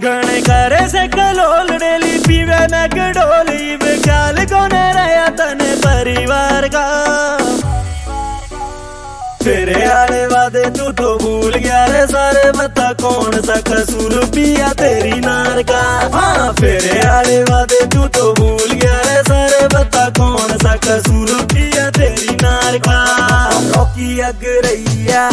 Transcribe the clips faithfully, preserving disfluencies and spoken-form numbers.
घने करे से कलोल डेली पीवे मैं गडोल इवे ख्याल कोने रहा तने परिवार का। तेरे आले वादे तू तो भूल गया रे सारे, बता कौन सा कसूर पिया तेरी नार का। हाँ तेरे आले वादे तू तो भूल गया रे सारे, बता कौन सा कसूर पिया तेरी नार का। रॉकी अगरैया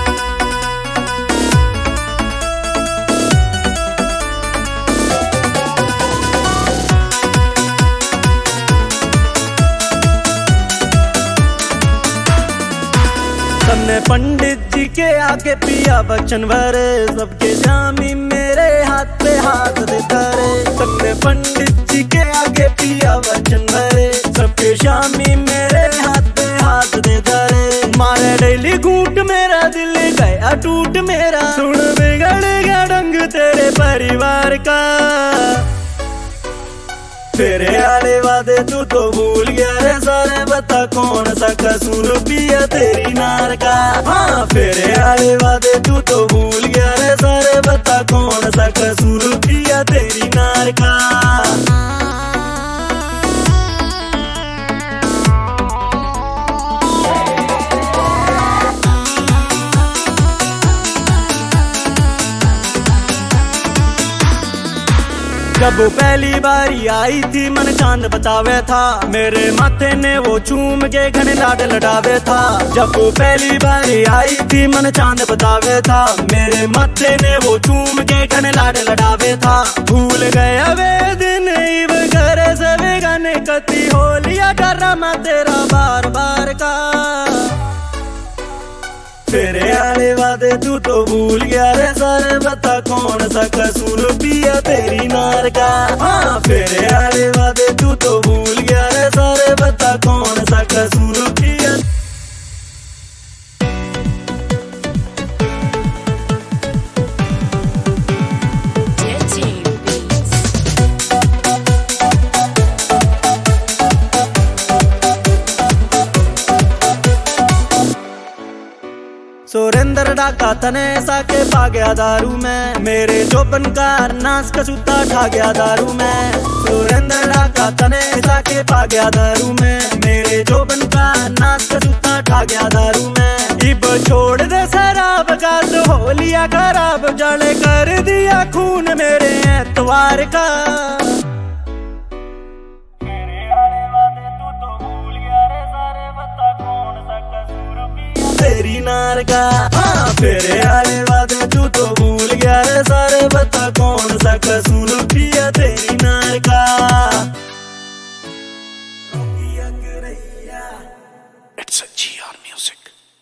सबने पंडित जी के आगे पिया बचन भरे, सबके जामी मेरे हाथ पे हाथ देता रे। सबने पंडित जी के आगे पिया बचन भरे, सबके शामी मेरे हाथ पे हाथ देता रे। मारे डेली घूट मेरा दिल गया टूट मेरा, सुन बिगड़ गया ढंग तेरे परिवार का। तेरे आले वादे तू तो भूल गया रे सारे, बता कौन सा कसूर पिया तेरी नार का। हाँ तेरे आले वादे तू तो भूल गया रे सारे, बता कौन सा कसूर पिया तेरी नार का। जब वो पहली बारी आई थी मन चांद बतावे था, मेरे माथे ने वो चूम के घने लाड लड़ावे था। जब वो पहली बारी आई थी मन चांद बतावे था, मेरे माथे ने वो चूम के घने लाड लड़ावे था। भूल गया वे दिन इव करे से गाने कती हो लिया डरमा तेरा बार बार का। तेरे आले वादे तू तो भूल गया रे सारे, बता कौन सा कसूर पिया तेरी नार का। हाँ तेरे आले वादे तू तो भूल गया रे सारे, बता कौन सा कसूर पिया। सुरेंद्र डाका तने साके पा गया दारू में, मेरे जोबन का नाश का सूता ठा गया दारू में। सुरेंद्र डाका तने साके पा गया दारू में, मेरे जोबन का नाश का सूता ठा गया दारू में। इब छोड़ दे शराब का तो हो लिया खराब, जाने कर दिया खून मेरे एतवार का। तेरी नार का। हाँ तेरे आले वादे तू तो भूल गया रे सारे, बता कौन सा कसूर पिया तेरी नार का। रॉकी अगरैया।